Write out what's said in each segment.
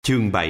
Chương 7.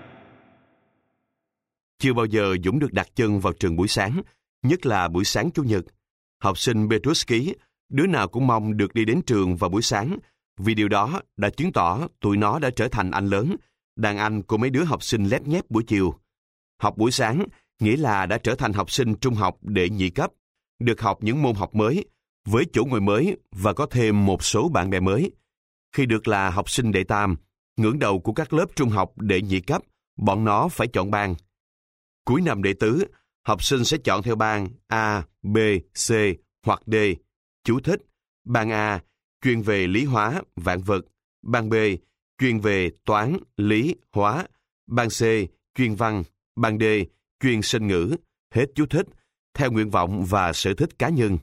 Chưa bao giờ Dũng được đặt chân vào trường buổi sáng, nhất là buổi sáng Chủ nhật. Học sinh Petruski, đứa nào cũng mong được đi đến trường vào buổi sáng, vì điều đó đã chứng tỏ tụi nó đã trở thành anh lớn, đàn anh của mấy đứa học sinh lép nhép buổi chiều. Học buổi sáng nghĩa là đã trở thành học sinh trung học đệ nhị cấp, được học những môn học mới, với chỗ ngồi mới và có thêm một số bạn bè mới. Khi được là học sinh đệ tam, ngưỡng đầu của các lớp trung học đệ nhị cấp, bọn nó phải chọn ban. Cuối năm đệ tứ, học sinh sẽ chọn theo ban A, B, C hoặc D. Chú thích: ban A, chuyên về lý hóa, vạn vật. Ban B, chuyên về toán, lý, hóa. Ban C, chuyên văn. Ban D, chuyên sinh ngữ. Hết chú thích, theo nguyện vọng và sở thích cá nhân.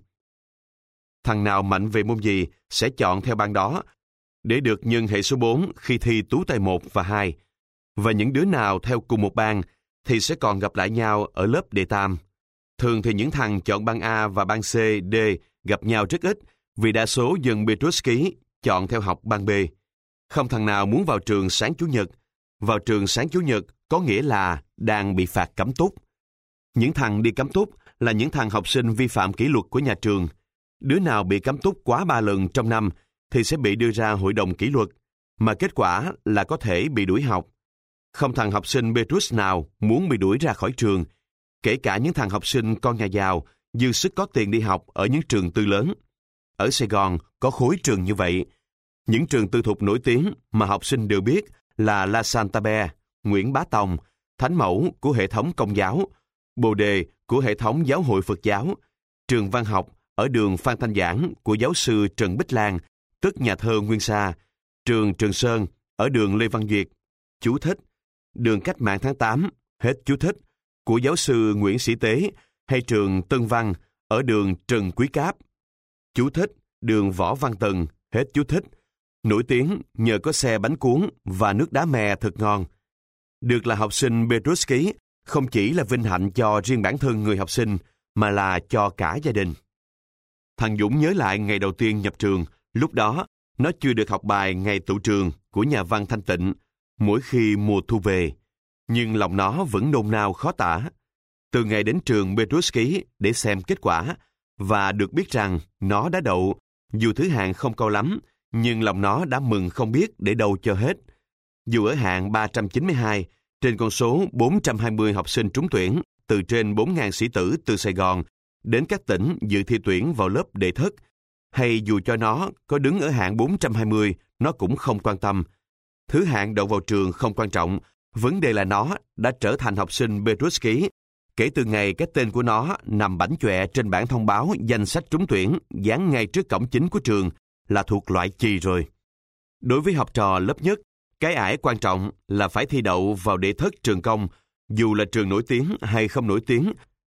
Thằng nào mạnh về môn gì sẽ chọn theo ban đó, để được nhân hệ số 4 khi thi tú tài 1 và 2. Và những đứa nào theo cùng một ban thì sẽ còn gặp lại nhau ở lớp đệ tam. Thường thì những thằng chọn ban A và ban C, D gặp nhau rất ít, vì đa số dân Petruski chọn theo học ban B. Không thằng nào muốn vào trường sáng Chủ nhật. Vào trường sáng Chủ nhật có nghĩa là đang bị phạt cấm túc. Những thằng đi cấm túc là những thằng học sinh vi phạm kỷ luật của nhà trường. Đứa nào bị cấm túc quá 3 lần trong năm thì sẽ bị đưa ra hội đồng kỷ luật, mà kết quả là có thể bị đuổi học. Không thằng học sinh Petrus nào muốn bị đuổi ra khỏi trường, kể cả những thằng học sinh con nhà giàu, dư sức có tiền đi học ở những trường tư lớn. Ở Sài Gòn có khối trường như vậy. Những trường tư thục nổi tiếng mà học sinh đều biết là La Sainte-Beuve, Nguyễn Bá Tòng, Thánh Mẫu của hệ thống Công giáo, Bồ Đề của hệ thống Giáo hội Phật giáo, trường Văn học ở đường Phan Thanh Giảng của giáo sư Trần Bích Lan, tức nhà thơ Nguyên Sa, trường Trường Sơn ở đường Lê Văn Duyệt. Chú thích: đường Cách mạng tháng 8, hết chú thích, của giáo sư Nguyễn Sĩ Tế, hay trường Tân Văn ở đường Trần Quý Cáp. Chú thích: đường Võ Văn Tần, hết chú thích, nổi tiếng nhờ có xe bánh cuốn và nước đá mè thật ngon. Được là học sinh Petruski không chỉ là vinh hạnh cho riêng bản thân người học sinh, mà là cho cả gia đình. Thằng Dũng nhớ lại ngày đầu tiên nhập trường, lúc đó nó chưa được học bài ngày tụ trường của nhà văn Thanh Tịnh mỗi khi mùa thu về, nhưng lòng nó vẫn nôn nao khó tả. Từ ngày đến trường Petruski để xem kết quả và được biết rằng nó đã đậu, dù thứ hạng không cao lắm, nhưng lòng nó đã mừng không biết để đâu cho hết. Dù ở hạng 392 trên con số 420 học sinh trúng tuyển từ trên 4.000 sĩ tử từ Sài Gòn đến các tỉnh dự thi tuyển vào lớp đệ thất, hay dù cho nó có đứng ở hạng 420, nó cũng không quan tâm. Thứ hạng đậu vào trường không quan trọng, vấn đề là nó đã trở thành học sinh Petruski kể từ ngày cái tên của nó nằm bảnh chọe trên bảng thông báo danh sách trúng tuyển dán ngay trước cổng chính của trường, là thuộc loại chì rồi. Đối với học trò lớp nhất, cái ải quan trọng là phải thi đậu vào đệ thất trường công, dù là trường nổi tiếng hay không nổi tiếng.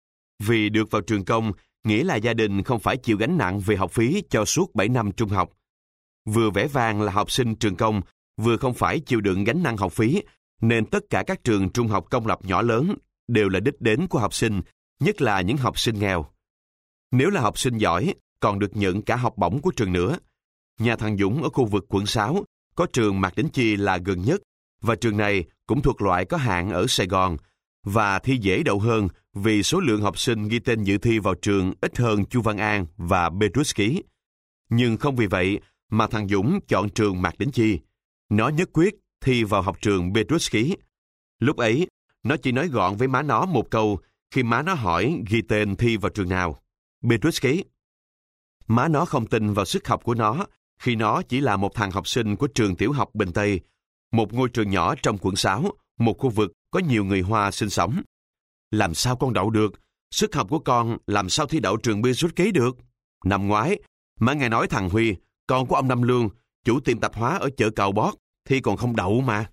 Vì được vào trường công nghĩa là gia đình không phải chịu gánh nặng về học phí cho suốt 7 năm trung học. Vừa vẻ vang là học sinh trường công, vừa không phải chịu đựng gánh nặng học phí, nên tất cả các trường trung học công lập nhỏ lớn đều là đích đến của học sinh, nhất là những học sinh nghèo. Nếu là học sinh giỏi, còn được nhận cả học bổng của trường nữa. Nhà thằng Dũng ở khu vực quận 6 có trường Mạc Đĩnh Chi là gần nhất, và trường này cũng thuộc loại có hạng ở Sài Gòn, và thi dễ đậu hơn vì số lượng học sinh ghi tên dự thi vào trường ít hơn Chu Văn An và Petruski. Nhưng không vì vậy mà thằng Dũng chọn trường Mạc Đĩnh Chi. Nó nhất quyết thi vào học trường Petruski. Lúc ấy, nó chỉ nói gọn với má nó một câu khi má nó hỏi ghi tên thi vào trường nào. Petruski. Má nó không tin vào sức học của nó khi nó chỉ là một thằng học sinh của trường tiểu học Bình Tây, một ngôi trường nhỏ trong quận 6, một khu vực có nhiều người Hoa sinh sống. Làm sao con đậu được? Sức học của con làm sao thi đậu trường Petruski được? Năm ngoái, má nghe nói thằng Huy, con của ông Năm Lương, chủ tiệm tạp hóa ở chợ Cầu Bót, thi còn không đậu mà.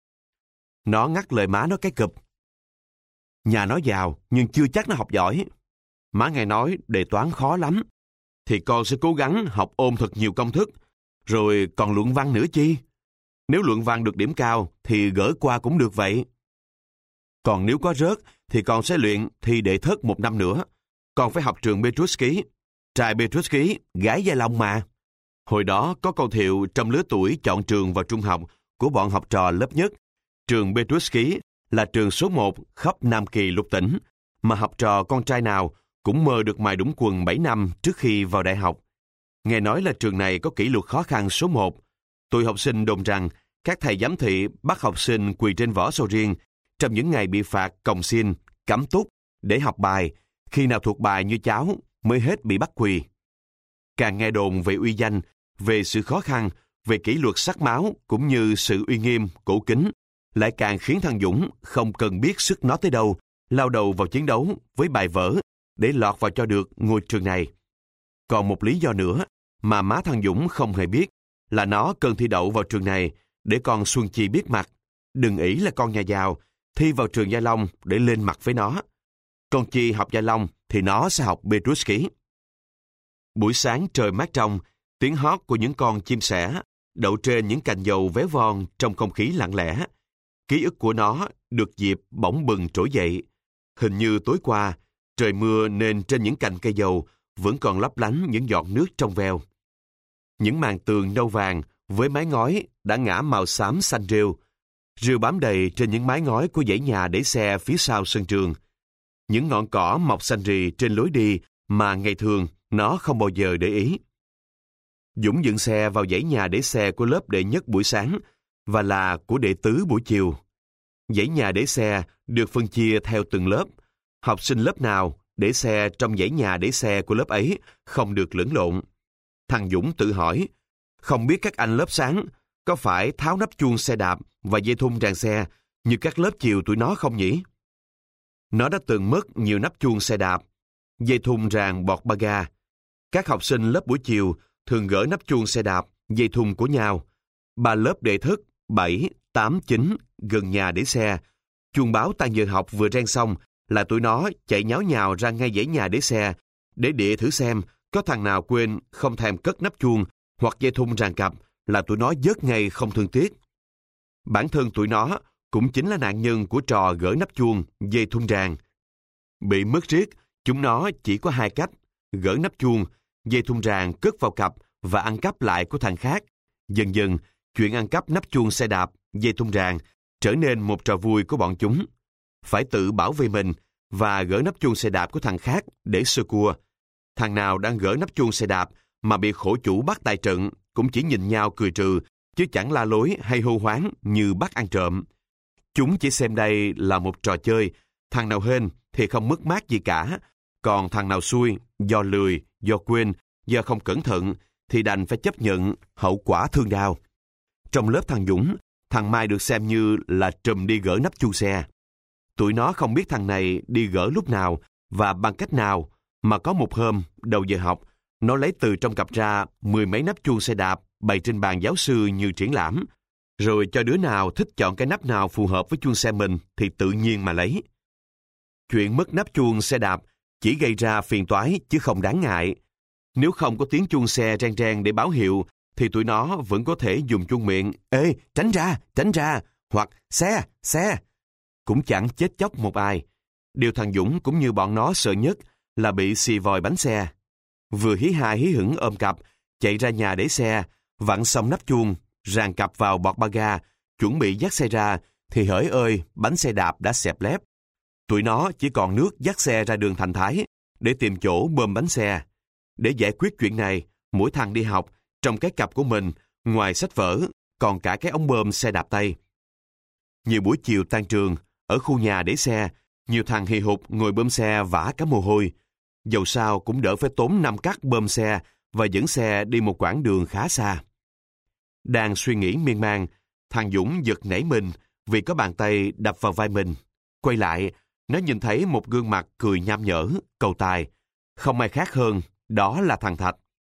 Nó ngắt lời má nó cái cụp. Nhà nó giàu, nhưng chưa chắc nó học giỏi. Má nghe nói đề toán khó lắm, thì con sẽ cố gắng học ôn thật nhiều công thức, rồi còn luận văn nữa chi. Nếu luận văn được điểm cao thì gỡ qua cũng được vậy. Còn nếu có rớt thì con sẽ luyện thi đệ thất 1 năm nữa. Con phải học trường Petruski. Trai Petruski, gái Gia Long mà. Hồi đó có câu thiệu trong lứa tuổi chọn trường vào trung học của bọn học trò lớp nhất, Trường Petrus Ký là trường số 1 khắp Nam Kỳ lục tỉnh, mà học trò con trai nào cũng mơ được mài đũng quần 7 năm trước khi vào đại học. Nghe nói là trường này có kỷ luật khó khăn số 1. Tụi học sinh đồn rằng các thầy giám thị bắt học sinh quỳ trên võ sầu riêng trong những ngày bị phạt còng xin, cắm túc để học bài, khi nào thuộc bài như cháu mới hết bị bắt quỳ. Càng nghe đồn về uy danh, về sự khó khăn, về kỷ luật sắc máu cũng như sự uy nghiêm, cổ kính, lại càng khiến thằng Dũng không cần biết sức nó tới đâu, lao đầu vào chiến đấu với bài vở để lọt vào cho được ngôi trường này. Còn một lý do nữa mà má thằng Dũng không hề biết là nó cần thi đậu vào trường này để con Xuân Chi biết mặt. Đừng ỷ là con nhà giàu, thi vào trường Gia Long để lên mặt với nó. Con Chi học Gia Long thì nó sẽ học Petrus Ký. Buổi sáng trời mát trong, tiếng hót của những con chim sẻ đậu trên những cành dầu véo von trong không khí lặng lẽ. Ký ức của nó được dịp bỗng bừng trỗi dậy. Hình như tối qua, trời mưa nên trên những cành cây dầu vẫn còn lấp lánh những giọt nước trong veo. Những màn tường nâu vàng với mái ngói đã ngả màu xám xanh rêu. Rêu bám đầy trên những mái ngói của dãy nhà để xe phía sau sân trường. Những ngọn cỏ mọc xanh rì trên lối đi mà ngày thường nó không bao giờ để ý. Dũng dựng xe vào dãy nhà để xe của lớp đệ nhất buổi sáng và là của đệ tứ buổi chiều. Dãy nhà để xe được phân chia theo từng lớp. Học sinh lớp nào để xe trong dãy nhà để xe của lớp ấy không được lẫn lộn. Thằng Dũng tự hỏi, không biết các anh lớp sáng có phải tháo nắp chuông xe đạp và dây thun ràng xe như các lớp chiều tụi nó không nhỉ? Nó đã từng mất nhiều nắp chuông xe đạp, dây thun ràng bọt ba ga. Các học sinh lớp buổi chiều thường gỡ nắp chuông xe đạp, dây thun của nhau. Ba lớp đệ thức 7, 8, 9 gần nhà để xe. Chuông báo tan giờ học vừa reng xong là tụi nó chạy nháo nhào ra ngay dãy nhà để xe để địa thử xem có thằng nào quên không thèm cất nắp chuông hoặc dây thun ràng cặp là tụi nó vớt ngay không thương tiếc. Bản thân tụi nó cũng chính là nạn nhân của trò gỡ nắp chuông, dây thun ràng. Bị mất riết, chúng nó chỉ có hai cách: gỡ nắp chuông, dây thun ràng cất vào cặp và ăn cắp lại của thằng khác. Dần dần, chuyện ăn cắp nắp chuông xe đạp, dây thun ràng trở nên một trò vui của bọn chúng. Phải tự bảo vệ mình và gỡ nắp chuông xe đạp của thằng khác để sơ cua. Thằng nào đang gỡ nắp chuông xe đạp mà bị khổ chủ bắt tại trận cũng chỉ nhìn nhau cười trừ, chứ chẳng la lối hay hô hoáng như bắt ăn trộm. Chúng chỉ xem đây là một trò chơi, thằng nào hên thì không mất mát gì cả, còn thằng nào xui, do lười, do quên, do không cẩn thận thì đành phải chấp nhận hậu quả thương đau. Trong lớp thằng Dũng, thằng Mai được xem như là trùm đi gỡ nắp chuông xe. Tụi nó không biết thằng này đi gỡ lúc nào và bằng cách nào, mà có một hôm, đầu giờ học, nó lấy từ trong cặp ra 10 mấy nắp chuông xe đạp bày trên bàn giáo sư như triển lãm, rồi cho đứa nào thích chọn cái nắp nào phù hợp với chuông xe mình thì tự nhiên mà lấy. Chuyện mất nắp chuông xe đạp chỉ gây ra phiền toái chứ không đáng ngại. Nếu không có tiếng chuông xe reng reng để báo hiệu thì tụi nó vẫn có thể dùng chuông miệng "Ê, tránh ra" hoặc xe. Cũng chẳng chết chóc một ai. Điều thằng Dũng cũng như bọn nó sợ nhất là bị xì vòi bánh xe. Vừa hí ha hí hửng ôm cặp, chạy ra nhà để xe, vặn xong nắp chuông, ràng cặp vào bọt ba ga, chuẩn bị dắt xe ra, thì hỡi ơi, bánh xe đạp đã xẹp lép. Tụi nó chỉ còn nước dắt xe ra đường Thành Thái để tìm chỗ bơm bánh xe. Để giải quyết chuyện này, mỗi thằng đi học, trong cái cặp của mình, ngoài sách vở, còn cả cái ống bơm xe đạp tay. Nhiều buổi chiều tan trường, ở khu nhà để xe, nhiều thằng hì hục ngồi bơm xe vã cả mồ hôi. Dầu sao cũng đỡ phải tốn 5 cắt bơm xe và dẫn xe đi một quãng đường khá xa. Đang suy nghĩ miên man, thằng Dũng giật nảy mình vì có bàn tay đập vào vai mình. Quay lại, nó nhìn thấy một gương mặt cười nham nhở, cầu tài. Không ai khác hơn, đó là thằng Thạch.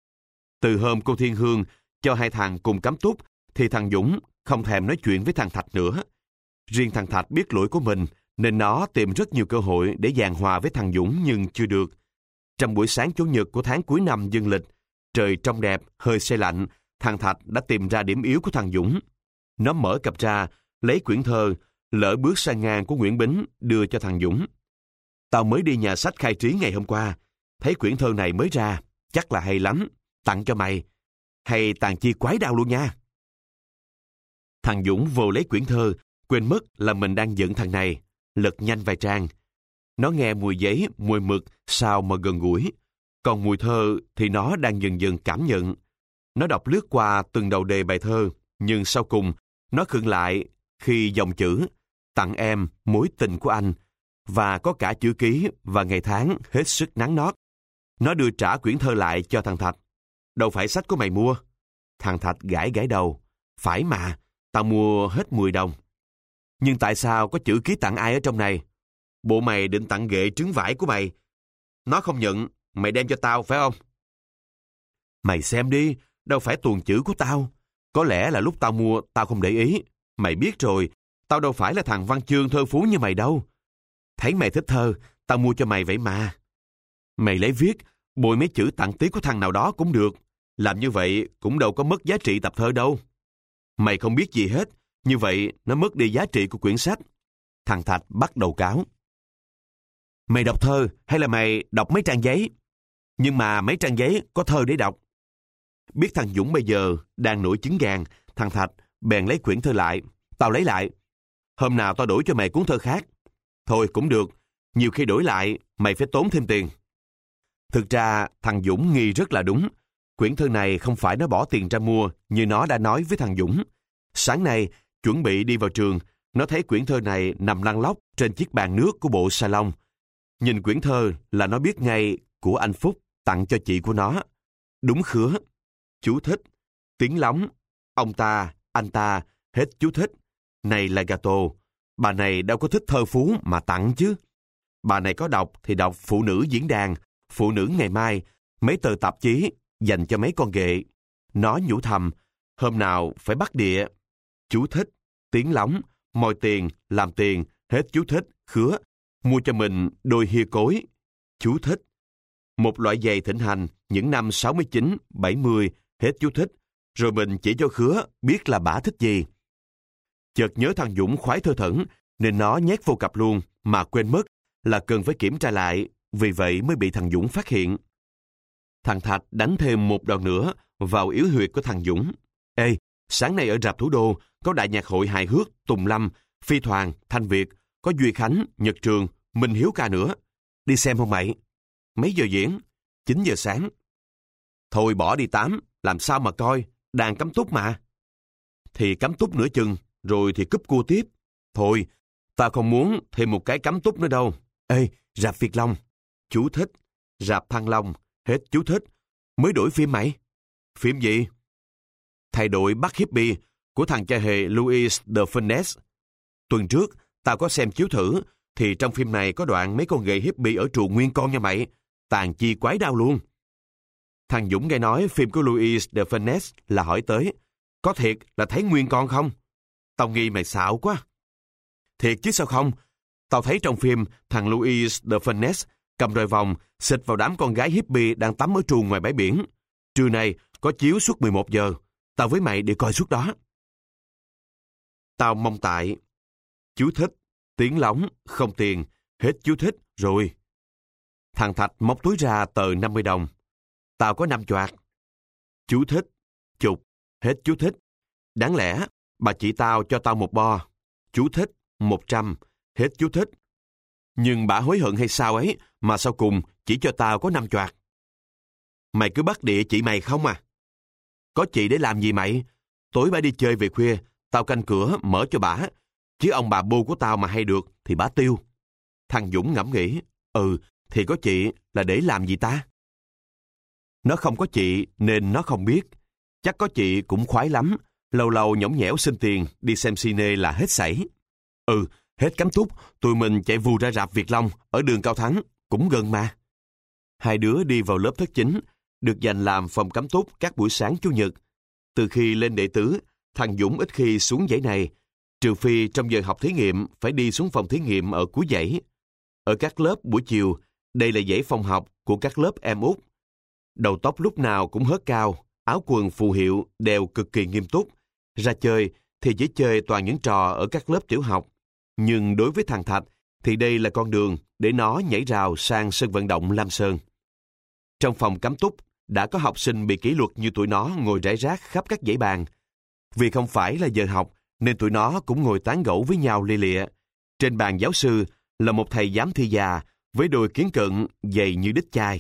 Từ hôm cô Thiên Hương cho hai thằng cùng cắm túc, thì thằng Dũng không thèm nói chuyện với thằng Thạch nữa. Riêng thằng Thạch biết lỗi của mình, nên nó tìm rất nhiều cơ hội để giảng hòa với thằng Dũng nhưng chưa được. Trong buổi sáng Chủ nhật của tháng cuối năm dương lịch, trời trong đẹp, hơi se lạnh, thằng Thạch đã tìm ra điểm yếu của thằng Dũng. Nó mở cặp ra, lấy quyển thơ Lỡ bước sang ngang của Nguyễn Bính đưa cho thằng Dũng. Tao mới đi nhà sách Khai Trí ngày hôm qua, thấy quyển thơ này mới ra, chắc là hay lắm, tặng cho mày. Hay tàn chi quái đau luôn nha. Thằng Dũng vô lấy quyển thơ quên mất là mình đang giận thằng này, lật nhanh vài trang. Nó nghe mùi giấy, mùi mực sao mà gần gũi. Còn mùi thơ thì nó đang dần dần cảm nhận. Nó đọc lướt qua từng đầu đề bài thơ, nhưng sau cùng nó khựng lại khi dòng chữ tặng em mối tình của anh, và có cả chữ ký và ngày tháng hết sức nắn nót. Nó đưa trả quyển thơ lại cho thằng Thạch. Đâu phải sách của mày mua. Thằng Thạch gãi gãi đầu. Phải mà, tao mua hết 10 đồng. Nhưng tại sao có chữ ký tặng ai ở trong này? Bộ mày định tặng ghệ trứng vải của mày. Nó không nhận, mày đem cho tao phải không? Mày xem đi, đâu phải tuồn chữ của tao. Có lẽ là lúc tao mua tao không để ý. Mày biết rồi, tao đâu phải là thằng văn chương thơ phú như mày đâu. Thấy mày thích thơ, tao mua cho mày vậy mà. Mày lấy viết, bôi mấy chữ tặng tí của thằng nào đó cũng được. Làm như vậy cũng đâu có mất giá trị tập thơ đâu. Mày không biết gì hết, như vậy nó mất đi giá trị của quyển sách. Thằng Thạch bắt đầu cáo. Mày đọc thơ hay là mày đọc mấy trang giấy? Nhưng mà mấy trang giấy có thơ để đọc. Biết thằng Dũng bây giờ đang nổi trứng gàn, thằng Thạch bèn lấy quyển thơ lại. Tao lấy lại. Hôm nào tao đổi cho mày cuốn thơ khác. Thôi cũng được, nhiều khi đổi lại mày phải tốn thêm tiền. Thực ra thằng Dũng nghi rất là đúng. Quyển thơ này không phải nó bỏ tiền ra mua như nó đã nói với thằng Dũng. Sáng nay, chuẩn bị đi vào trường, nó thấy quyển thơ này nằm lăn lóc trên chiếc bàn nước của bộ salon. Nhìn quyển thơ là nó biết ngay của anh Phúc tặng cho chị của nó. Đúng khứa. Chú thích. Tiếng lóng. Ông ta, anh ta, hết chú thích. Này là gato. Bà này đâu có thích thơ phú mà tặng chứ. Bà này có đọc thì đọc Phụ nữ diễn đàn, Phụ nữ ngày mai, mấy tờ tạp chí dành cho mấy con ghệ. Nó nhủ thầm, hôm nào phải bắt địa. Chú thích. Tiếng lóng. Moi tiền, làm tiền, hết chú thích, khứa. Mua cho mình đôi hia cối. Chú thích. Một loại giày thịnh hành những năm 69, 70, hết chú thích. Rồi mình chỉ cho khứa biết là bả thích gì. Chợt nhớ thằng Dũng khoái thơ thẩn, nên nó nhét vô cặp luôn, mà quên mất là cần phải kiểm tra lại, vì vậy mới bị thằng Dũng phát hiện. Thằng Thạch đánh thêm một đòn nữa vào yếu huyệt của thằng Dũng. Ê, sáng nay ở rạp Thủ Đô có đại nhạc hội hài hước Tùng Lâm, Phi Thoàn, Thanh Việt, có Duy Khánh, Nhật Trường, Minh Hiếu ca nữa. Đi xem không mày? Mấy giờ diễn? 9 giờ sáng. Thôi bỏ đi 8, làm sao mà coi, đàn cắm túc mà. Thì cắm túc nửa chừng, rồi thì cúp cua tiếp. Thôi, tao không muốn thêm một cái cắm túc nữa đâu. Ê, rạp Việt Long. Chú thích. Rạp Thăng Long. Hết chú thích. Mới đổi phim mày. Phim gì? Thay đổi Bắt Hippie của thằng cha hề Louis de Funès. Tuần trước, tao có xem chiếu thử, thì trong phim này có đoạn mấy con ghệ hippie ở chùa nguyên con nha mày. Tàn chi quái đau luôn. Thằng Dũng nghe nói phim của Louis de Funès là hỏi tới, có thiệt là thấy nguyên con không? Tao nghi mày xạo quá. Thiệt chứ sao không? Tao thấy trong phim thằng Louis de Funès cầm roi vòng xịt vào đám con gái hippie đang tắm ở truồng ngoài bãi biển. Trưa nay có chiếu suốt 11 giờ. Tao với mày đi coi suốt đó. Tao mong tại. Chú thích. Tiếng lóng, không tiền. Hết chú thích, rồi. Thằng Thạch móc túi ra tờ 50 đồng. Tao có 5 choạc. Chú thích. Chục. Hết chú thích. Đáng lẽ, bà chị tao cho tao một bo. Chú thích. 100. Hết chú thích. Nhưng bà hối hận hay sao ấy, mà sau cùng chỉ cho tao có 5 choạc. Mày cứ bắt địa chị mày không à? Có chị để làm gì mày? Tối bà đi chơi về khuya, tao canh cửa mở cho bả. Chứ ông bà bô của tao mà hay được thì bả tiêu. Thằng Dũng ngẫm nghĩ, thì có chị là để làm gì ta? Nó không có chị nên nó không biết. Chắc có chị cũng khoái lắm. Lâu lâu nhõng nhẽo xin tiền đi xem cine là hết sảy. Hết cắm túc, tụi mình chạy vù ra rạp Việt Long ở đường Cao Thắng, cũng gần mà. Hai đứa đi vào lớp thất chính, được dành làm phòng cắm túc các buổi sáng Chủ nhật. Từ khi lên đệ tứ, thằng Dũng ít khi xuống dãy này, trừ phi trong giờ học thí nghiệm phải đi xuống phòng thí nghiệm ở cuối dãy. Ở các lớp buổi chiều, đây là dãy phòng học của các lớp em út. Đầu tóc lúc nào cũng hớt cao, áo quần phù hiệu đều cực kỳ nghiêm túc. Ra chơi thì chỉ chơi toàn những trò ở các lớp tiểu học. Nhưng đối với thằng Thạch thì đây là con đường để nó nhảy rào sang sân vận động Lam Sơn. Trong phòng cắm túc đã có học sinh bị kỷ luật như tụi nó ngồi rải rác khắp các dãy bàn. Vì không phải là giờ học nên tụi nó cũng ngồi tán gẫu với nhau lia lịa. Trên bàn giáo sư là một thầy giám thị già với đôi kiến cận dày như đít chai.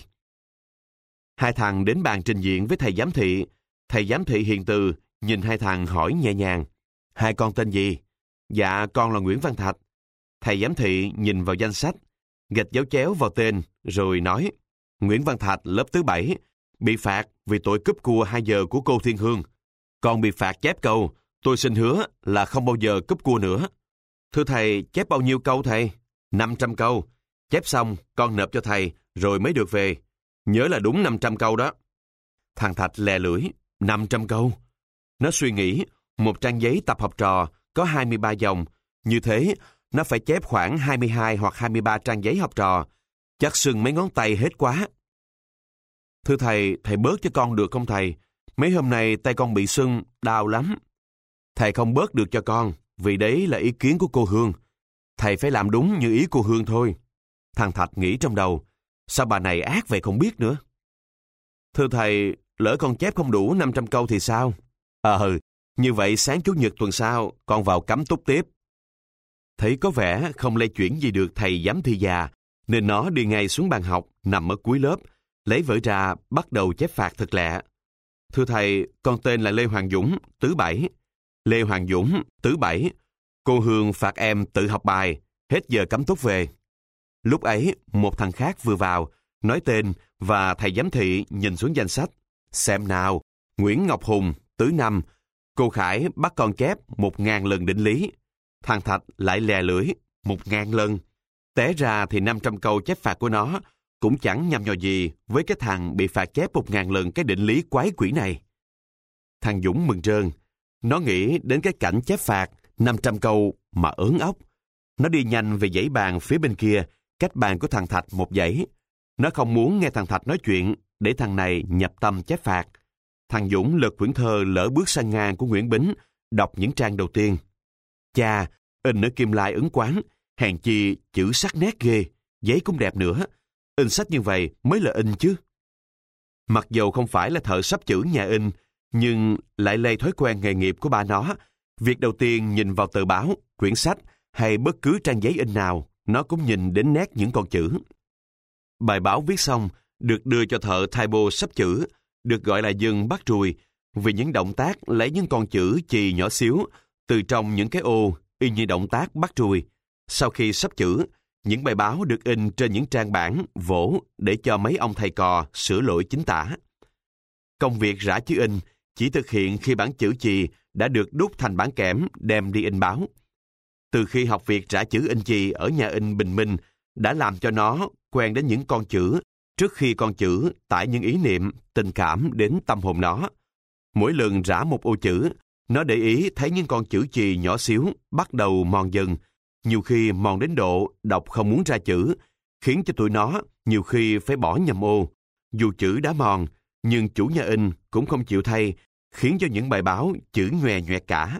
Hai thằng đến bàn trình diện với thầy giám thị. Thầy giám thị hiền từ nhìn hai thằng hỏi nhẹ nhàng: "Hai con tên gì?" "Dạ, con là Nguyễn Văn Thạch." Thầy giám thị nhìn vào danh sách, gạch dấu chéo vào tên, rồi nói: "Nguyễn Văn Thạch, lớp thứ 7, bị phạt vì tội cúp cua 2 giờ của cô Thiên Hương. Con bị phạt chép câu, tôi xin hứa là không bao giờ cúp cua nữa." "Thưa thầy, chép bao nhiêu câu thầy?" 500 câu. Chép xong, con nộp cho thầy, rồi mới được về. Nhớ là đúng 500 câu đó. Thằng Thạch lè lưỡi: 500 câu. Nó suy nghĩ, một trang giấy tập học trò có 23 dòng. Như thế, nó phải chép khoảng 22 hoặc 23 trang giấy học trò. Chắc sưng mấy ngón tay hết quá. "Thưa thầy, thầy bớt cho con được không thầy? Mấy hôm nay tay con bị sưng, đau lắm." "Thầy không bớt được cho con, vì đấy là ý kiến của cô Hương. Thầy phải làm đúng như ý cô Hương thôi." Thằng Thạch nghĩ trong đầu: sao bà này ác vậy không biết nữa. "Thưa thầy, lỡ con chép không đủ 500 câu thì sao?" Như vậy sáng Chủ nhật tuần sau, con vào cắm túc tiếp." Thấy có vẻ không lay chuyển gì được thầy giám thị già, nên nó đi ngay xuống bàn học, nằm ở cuối lớp, lấy vở ra, bắt đầu chép phạt thật lẹ. "Thưa thầy, con tên là Lê Hoàng Dũng, thứ 7. Lê Hoàng Dũng, thứ 7. Cô Hương phạt em tự học bài, hết giờ cắm túc về." Lúc ấy, một thằng khác vừa vào, nói tên và thầy giám thị nhìn xuống danh sách. "Xem nào, Nguyễn Ngọc Hùng, thứ 5. Cô Khải bắt con chép 1000 lần định lý." Thằng Thạch lại lè lưỡi: 1000 lần. Té ra thì 500 câu chép phạt của nó cũng chẳng nhằm nhò gì với cái thằng bị phạt chép 1000 lần cái định lý quái quỷ này. Thằng Dũng mừng rơn. Nó nghĩ đến cái cảnh chép phạt 500 câu mà ớn ốc. Nó đi nhanh về dãy bàn phía bên kia, cách bàn của thằng Thạch một dãy. Nó không muốn nghe thằng Thạch nói chuyện, để thằng này nhập tâm chép phạt. Thằng Dũng lật quyển thơ Lỡ bước sang ngang của Nguyễn Bính, đọc những trang đầu tiên. Chà, in ở kim lai ấn quán, hèn chi chữ sắc nét ghê, giấy cũng đẹp nữa. In sách như vậy mới là in chứ. Mặc dầu không phải là thợ sắp chữ nhà in, nhưng lại lây thói quen nghề nghiệp của ba nó. Việc đầu tiên nhìn vào tờ báo, quyển sách hay bất cứ trang giấy in nào, nó cũng nhìn đến nét những con chữ. Bài báo viết xong, được đưa cho thợ typo sắp chữ, được gọi là dừng bắt ruồi, vì những động tác lấy những con chữ chì nhỏ xíu từ trong những cái ô y như động tác bắt ruồi. Sau khi sắp chữ, những bài báo được in trên những trang bảng, vỗ để cho mấy ông thầy cò sửa lỗi chính tả. Công việc rã chữ in chỉ thực hiện khi bản chữ chì đã được đúc thành bản kẽm đem đi in báo. Từ khi học việc rã chữ in chì ở nhà in Bình Minh đã làm cho nó quen đến những con chữ trước khi con chữ tải những ý niệm, tình cảm đến tâm hồn nó. Mỗi lần rã một ô chữ, nó để ý thấy những con chữ chì nhỏ xíu bắt đầu mòn dần, nhiều khi mòn đến độ đọc không muốn ra chữ, khiến cho tụi nó nhiều khi phải bỏ nhầm ô. Dù chữ đã mòn, nhưng chủ nhà in cũng không chịu thay, khiến cho những bài báo chữ nhòe nhoẹt cả.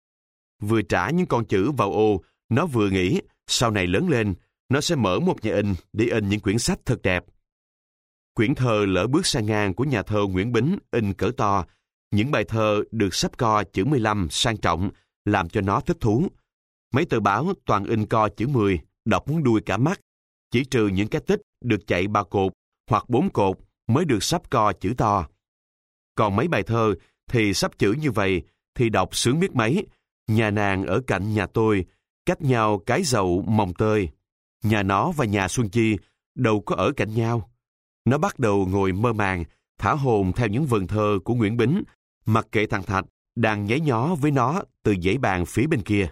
Vừa trả những con chữ vào ô, nó vừa nghĩ sau này lớn lên, nó sẽ mở một nhà in để in những quyển sách thật đẹp. Quyển thơ Lỡ bước sang ngang của nhà thơ Nguyễn Bính in cỡ to, những bài thơ được xấp co chữ 15 sang trọng, làm cho nó thích thú. Mấy tờ báo toàn in co chữ 10, đọc muốn đuôi cả mắt, chỉ trừ những cái tích được chạy 3 cột hoặc 4 cột mới được xấp co chữ to. Còn mấy bài thơ thì xấp chữ như vậy thì đọc sướng biết mấy. Nhà nàng ở cạnh nhà tôi, cách nhau cái dậu mồng tơi. Nhà nó và nhà Xuân Chi đâu có ở cạnh nhau. Nó bắt đầu ngồi mơ màng, thả hồn theo những vần thơ của Nguyễn Bính, mặc kệ thằng Thạch đang nháy nhó với nó từ dãy bàn phía bên kia.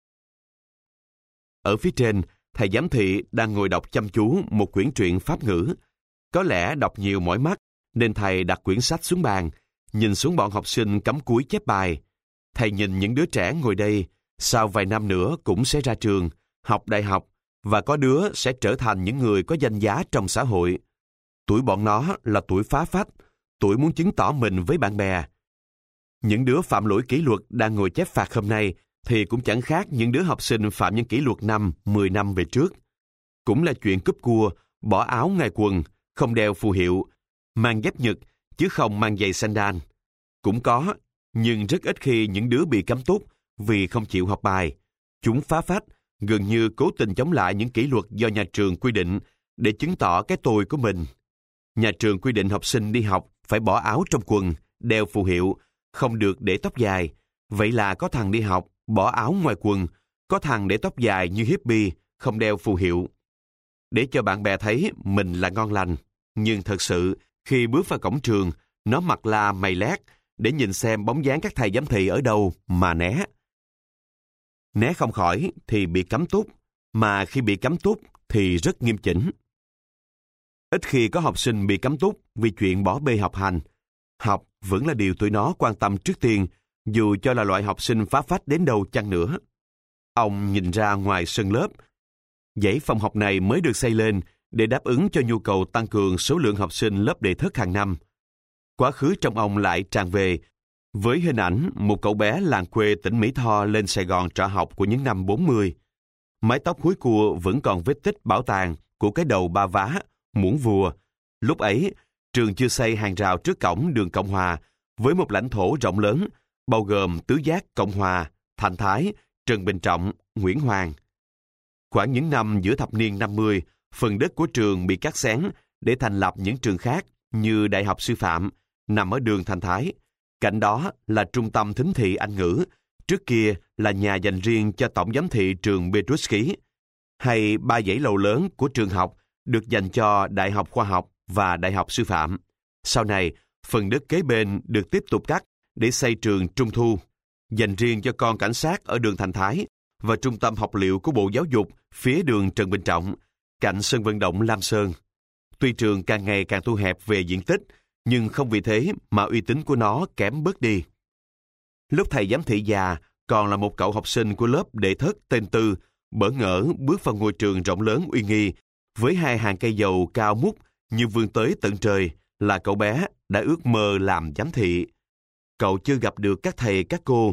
Ở phía trên, thầy giám thị đang ngồi đọc chăm chú một quyển truyện Pháp ngữ. Có lẽ đọc nhiều mỏi mắt, nên thầy đặt quyển sách xuống bàn, nhìn xuống bọn học sinh cắm cúi chép bài. Thầy nhìn những đứa trẻ ngồi đây, sau vài năm nữa cũng sẽ ra trường, học đại học, và có đứa sẽ trở thành những người có danh giá trong xã hội. Tuổi bọn nó là tuổi phá phách, tuổi muốn chứng tỏ mình với bạn bè. Những đứa phạm lỗi kỷ luật đang ngồi chép phạt hôm nay thì cũng chẳng khác những đứa học sinh phạm những kỷ luật 10 năm về trước. Cũng là chuyện cúp cua, bỏ áo ngoài quần, không đeo phù hiệu, mang dép nhật chứ không mang giày sandal. Cũng có, nhưng rất ít khi những đứa bị cấm túc vì không chịu học bài. Chúng phá phách, gần như cố tình chống lại những kỷ luật do nhà trường quy định để chứng tỏ cái tôi của mình. Nhà trường quy định học sinh đi học phải bỏ áo trong quần, đeo phù hiệu, không được để tóc dài. Vậy là có thằng đi học, bỏ áo ngoài quần, có thằng để tóc dài như hippie, không đeo phù hiệu. Để cho bạn bè thấy mình là ngon lành. Nhưng thật sự, khi bước vào cổng trường, nó mặt la mày lét để nhìn xem bóng dáng các thầy giám thị ở đâu mà né. Né không khỏi thì bị cấm túc, mà khi bị cấm túc thì rất nghiêm chỉnh. Ít khi có học sinh bị cấm túc vì chuyện bỏ bê học hành. Học vẫn là điều tụi nó quan tâm trước tiên, dù cho là loại học sinh phá phách đến đâu chăng nữa. Ông nhìn ra ngoài sân lớp. Dãy phòng học này mới được xây lên để đáp ứng cho nhu cầu tăng cường số lượng học sinh lớp đệ thất hàng năm. Quá khứ trong ông lại tràn về với hình ảnh một cậu bé làng quê tỉnh Mỹ Tho lên Sài Gòn trọ học của những năm 40. Mái tóc húi cua vẫn còn vết tích bảo tàng của cái đầu ba vá, muỗng vùa. Lúc ấy, trường chưa xây hàng rào trước cổng đường Cộng Hòa với một lãnh thổ rộng lớn, bao gồm Tứ Giác, Cộng Hòa, Thành Thái, Trần Bình Trọng, Nguyễn Hoàng. Khoảng những năm giữa thập niên 50, phần đất của trường bị cắt xén để thành lập những trường khác như Đại học Sư phạm, nằm ở đường Thành Thái. Cạnh đó là trung tâm thính thị Anh ngữ, trước kia là nhà dành riêng cho tổng giám thị trường Petruski, hay 3 dãy lầu lớn của trường học được dành cho Đại học Khoa học và Đại học Sư phạm. Sau này, phần đất kế bên được tiếp tục cắt để xây trường Trung Thu, dành riêng cho con cảnh sát ở đường Thành Thái và trung tâm học liệu của Bộ Giáo dục phía đường Trần Bình Trọng, cạnh sân vận động Lam Sơn. Tuy trường càng ngày càng thu hẹp về diện tích, nhưng không vì thế mà uy tín của nó kém bớt đi. Lúc thầy giám thị già còn là một cậu học sinh của lớp đệ thất tên Tư, bỡ ngỡ bước vào ngôi trường rộng lớn uy nghi, với 2 hàng cây dầu cao mút như vươn tới tận trời, là cậu bé đã ước mơ làm giám thị. Cậu chưa gặp được các thầy các cô,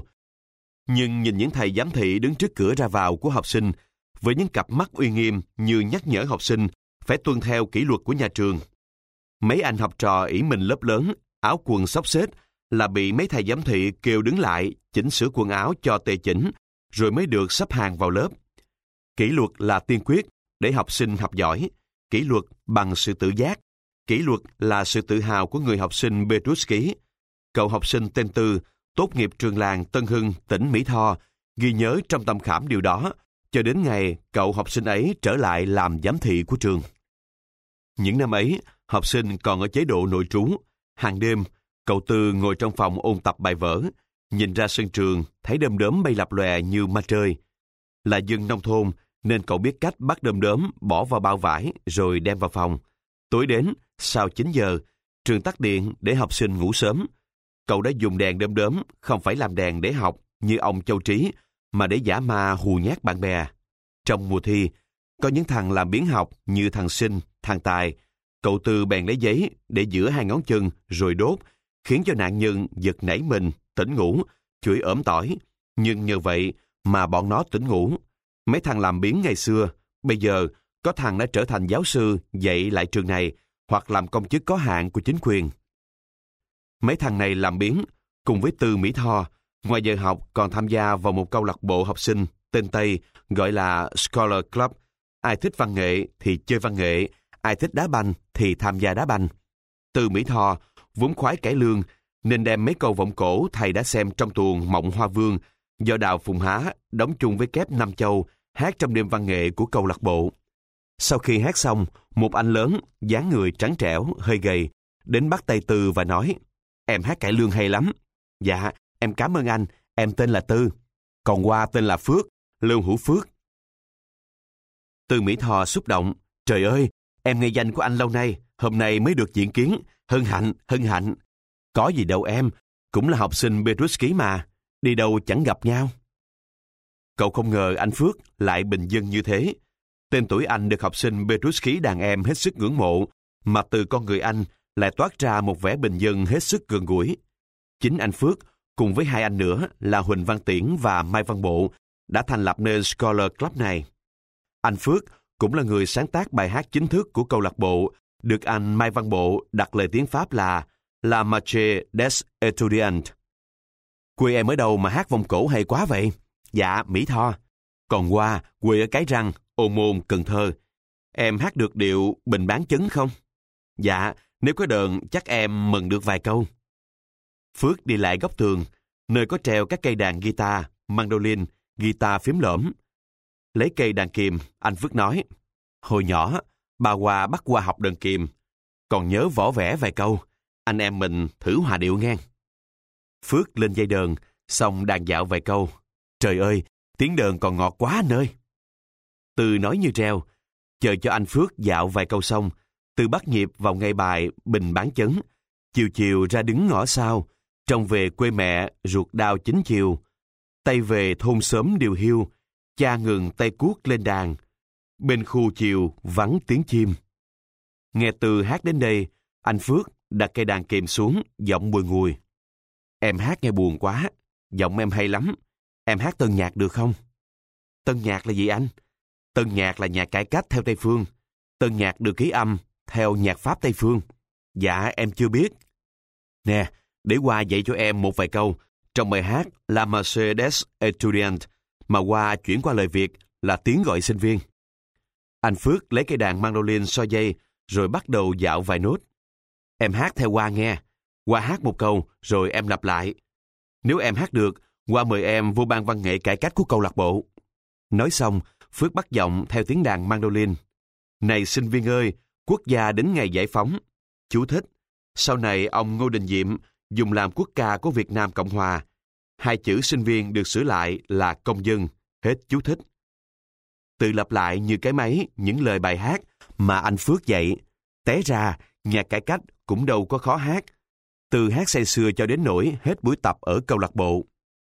nhưng nhìn những thầy giám thị đứng trước cửa ra vào của học sinh với những cặp mắt uy nghiêm như nhắc nhở học sinh phải tuân theo kỷ luật của nhà trường. Mấy anh học trò ỷ mình lớp lớn, áo quần xốc xếch là bị mấy thầy giám thị kêu đứng lại chỉnh sửa quần áo cho tề chỉnh, rồi mới được sắp hàng vào lớp. Kỷ luật là tiên quyết để học sinh học giỏi. Kỷ luật bằng sự tự giác. Kỷ luật là sự tự hào của người học sinh Petruski. Cậu học sinh tên Tư, tốt nghiệp trường làng Tân Hưng, tỉnh Mỹ Tho, ghi nhớ trong tâm khảm điều đó, cho đến ngày cậu học sinh ấy trở lại làm giám thị của trường. Những năm ấy, học sinh còn ở chế độ nội trú. Hàng đêm, cậu Tư ngồi trong phòng ôn tập bài vở, nhìn ra sân trường, thấy đom đóm bay lập lòe như ma trơi. Là dân nông thôn, nên cậu biết cách bắt đom đóm, bỏ vào bao vải, rồi đem vào phòng. Tối đến, sau 9 giờ, trường tắt điện để học sinh ngủ sớm. Cậu đã dùng đèn đom đóm, không phải làm đèn để học như ông Châu Trí, mà để giả ma hù nhát bạn bè. Trong mùa thi, có những thằng làm biếng học như thằng Sinh, thằng Tài. Cậu Tư bèn lấy giấy để giữa 2 ngón chân rồi đốt, khiến cho nạn nhân giật nảy mình, tỉnh ngủ, chửi ỏm tỏi. Nhưng nhờ vậy mà bọn nó tỉnh ngủ. Mấy thằng làm biếng ngày xưa, bây giờ có thằng đã trở thành giáo sư dạy lại trường này, hoặc làm công chức có hạn của chính quyền. Mấy thằng này làm biếng, cùng với Tư Mỹ Tho, ngoài giờ học còn tham gia vào một câu lạc bộ học sinh tên Tây gọi là Scholar Club. Ai thích văn nghệ thì chơi văn nghệ, ai thích đá banh thì tham gia đá banh. Tư Mỹ Tho vốn khoái cải lương, nên đem mấy câu vọng cổ thầy đã xem trong tuồng Mộng Hoa Vương do Đào Phùng Há đóng chung với Kép Nam Châu hát trong đêm văn nghệ của câu lạc bộ. Sau khi hát xong, một anh lớn, dáng người trắng trẻo, hơi gầy, đến bắt tay Tư và nói: "Em hát cải lương hay lắm." "Dạ, em cảm ơn anh, em tên là Tư. Còn Hoa tên là Phước, Lưu Hữu Phước." Tư Mỹ Tho xúc động: "Trời ơi, em nghe danh của anh lâu nay, hôm nay mới được diện kiến, hân hạnh, hân hạnh." "Có gì đâu em, cũng là học sinh Petruski mà, đi đâu chẳng gặp nhau." Cậu không ngờ anh Phước lại bình dân như thế. Tên tuổi anh được học sinh Petruski đàn em hết sức ngưỡng mộ, mà từ con người anh lại toát ra một vẻ bình dân hết sức gần gũi. Chính anh Phước, cùng với 2 anh nữa là Huỳnh Văn Tiễn và Mai Văn Bộ, đã thành lập nên Scholar Club này. Anh Phước cũng là người sáng tác bài hát chính thức của câu lạc bộ, được anh Mai Văn Bộ đặt lời tiếng Pháp là La Marche des Etudiants. Quê em ở đâu mà hát vòng cổ hay quá vậy? Dạ, Mỹ Tho. Còn Hoa, quê ở Cái Răng, Ô Môn, Cần Thơ. Em hát được điệu Bình Bán Chấn không? Dạ, nếu có đờn chắc em mừng được vài câu. Phước đi lại góc tường, nơi có treo các cây đàn guitar, mandolin, guitar phím lỡm. Lấy cây đàn kìm, anh Phước nói, hồi nhỏ, bà Hoa bắt Hoa học đàn kìm, còn nhớ võ vẽ vài câu, anh em mình thử hòa điệu nghe. Phước lên dây đờn, xong đàn dạo vài câu. Trời ơi, tiếng đờn còn ngọt quá anh ơi. Từ nói như treo, chờ cho anh Phước dạo vài câu xong, Từ bắt nhịp vào ngay bài Bình Bán Chấn. Chiều chiều ra đứng ngõ sau, trông về quê mẹ ruột đao chính chiều. Tay về thôn xóm điều hiu, cha ngừng tay cuốc lên đàn. Bên khu chiều vắng tiếng chim. Nghe Từ hát đến đây, anh Phước đặt cây đàn kìm xuống, giọng bùi ngùi. Em hát nghe buồn quá, giọng em hay lắm. Em hát tân nhạc được không? Tân nhạc là gì anh? Tân nhạc là nhạc cải cách theo Tây Phương. Tân nhạc được ký âm theo nhạc Pháp Tây Phương. Dạ, em chưa biết. Nè, để Hoa dạy cho em một vài câu trong bài hát La Mercedes Etudiant mà Hoa chuyển qua lời Việt là tiếng gọi sinh viên. Anh Phước lấy cây đàn mandolin so dây rồi bắt đầu dạo vài nốt. Em hát theo Hoa nghe. Hoa hát một câu rồi em lặp lại. Nếu em hát được, Hoa mời em vô ban văn nghệ cải cách của câu lạc bộ. Nói xong, Phước bắt giọng theo tiếng đàn mandolin. Này sinh viên ơi, quốc gia đến ngày giải phóng. Chú thích. Sau này ông Ngô Đình Diệm dùng làm quốc ca của Việt Nam Cộng Hòa. Hai chữ sinh viên được sửa lại là công dân. Hết chú thích. Tự lặp lại như cái máy những lời bài hát mà anh Phước dạy. Té ra, nhạc cải cách cũng đâu có khó hát. Từ hát say sưa cho đến nỗi hết buổi tập ở câu lạc bộ.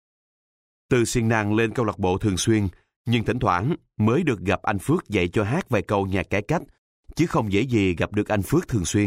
Từ siêng năng lên câu lạc bộ thường xuyên, nhưng thỉnh thoảng mới được gặp anh Phước dạy cho hát vài câu nhạc cải cách, chứ không dễ gì gặp được anh Phước thường xuyên.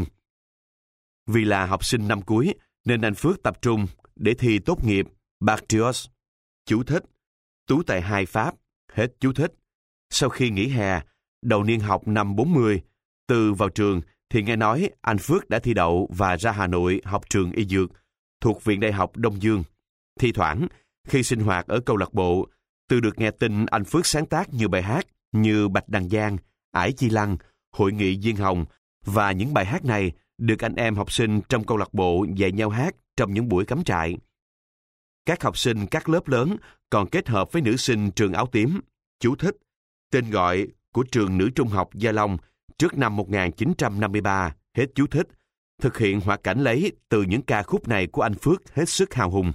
Vì là học sinh năm cuối, nên anh Phước tập trung để thi tốt nghiệp Bactrios. Chú thích. Tú tài 2 Pháp. Hết chú thích. Sau khi nghỉ hè, đầu niên học năm 40, Từ vào trường thì nghe nói anh Phước đã thi đậu và ra Hà Nội học trường y dược thuộc Viện Đại học Đông Dương. Thi thoảng, khi sinh hoạt ở câu lạc bộ, Từ được nghe tin anh Phước sáng tác nhiều bài hát như Bạch Đằng Giang, Ải Chi Lăng, Hội nghị Diên Hồng, và những bài hát này được anh em học sinh trong câu lạc bộ dạy nhau hát trong những buổi cắm trại. Các học sinh các lớp lớn còn kết hợp với nữ sinh trường áo tím. Chú thích. Tên gọi của trường nữ trung học Gia Long trước năm 1953. Hết chú thích. Thực hiện hoạt cảnh lấy từ những ca khúc này của anh Phước hết sức hào hùng.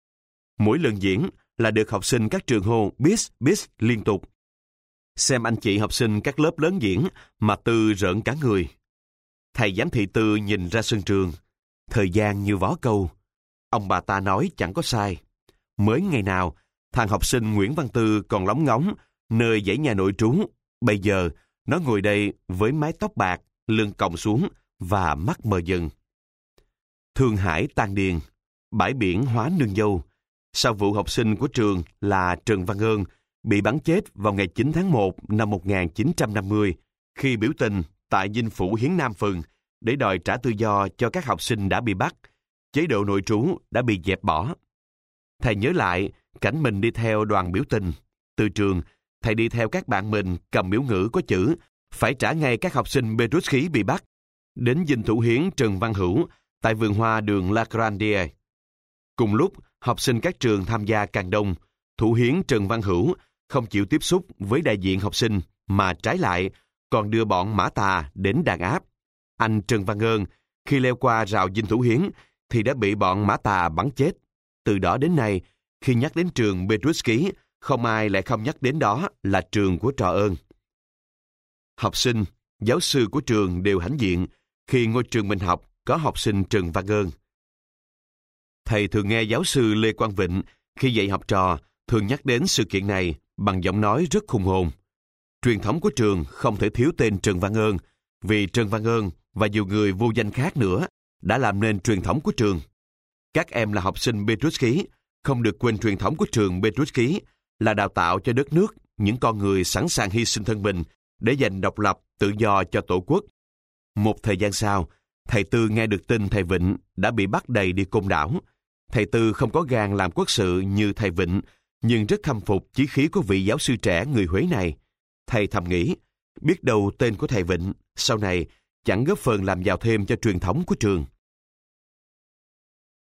Mỗi lần diễn là được học sinh các trường hô bis bis liên tục. Xem anh chị học sinh các lớp lớn diễn mà Từ rợn cả người. Thầy giám thị Từ nhìn ra sân trường. Thời gian như vó câu. Ông bà ta nói chẳng có sai. Mới ngày nào, thằng học sinh Nguyễn Văn Tư còn lóng ngóng nơi dãy nhà nội trú. Bây giờ, nó ngồi đây với mái tóc bạc, lưng còng xuống và mắt mờ dần. Thương Hải tan điền, bãi biển hóa nương dâu. Sau vụ học sinh của trường là Trần Văn Ơn bị bắn chết vào ngày 9 tháng 1 năm 1950 khi biểu tình tại Dinh Phủ Hiến Nam Phần để đòi trả tự do cho các học sinh đã bị bắt, chế độ nội trú đã bị dẹp bỏ. Thầy nhớ lại cảnh mình đi theo đoàn biểu tình. Từ trường, thầy đi theo các bạn mình cầm biểu ngữ có chữ phải trả ngay các học sinh Petrus khí bị bắt, đến Dinh Thủ Hiến Trần Văn Hữu tại vườn hoa đường La Grandie. Cùng lúc, học sinh các trường tham gia càng đông, Thủ Hiến Trần Văn Hữu không chịu tiếp xúc với đại diện học sinh mà trái lại còn đưa bọn Mã Tà đến đàn áp. Anh Trần Văn Ơn khi leo qua rào Dinh Thủ Hiến thì đã bị bọn Mã Tà bắn chết. Từ đó đến nay, khi nhắc đến trường Petrus Ký, không ai lại không nhắc đến đó là trường của Trò Ơn. Học sinh, giáo sư của trường đều hãnh diện khi ngôi trường mình học có học sinh Trần Văn Ơn. Thầy thường nghe giáo sư Lê Quang Vịnh khi dạy học trò thường nhắc đến sự kiện này bằng giọng nói rất hùng hồn. Truyền thống của trường không thể thiếu tên Trần Văn Ơn vì Trần Văn Ơn và nhiều người vô danh khác nữa đã làm nên truyền thống của trường. Các em là học sinh Petrus Ký không được quên truyền thống của trường Petrus Ký là đào tạo cho đất nước những con người sẵn sàng hy sinh thân mình để giành độc lập, tự do cho Tổ quốc. Một thời gian sau, thầy Tư nghe được tin thầy Vịnh đã bị bắt đầy đi Côn Đảo. Thầy Tư không có gan làm quốc sự như thầy Vịnh, nhưng rất khâm phục chí khí của vị giáo sư trẻ người Huế này. Thầy thầm nghĩ, biết đâu tên của thầy Vịnh sau này chẳng góp phần làm giàu thêm cho truyền thống của trường.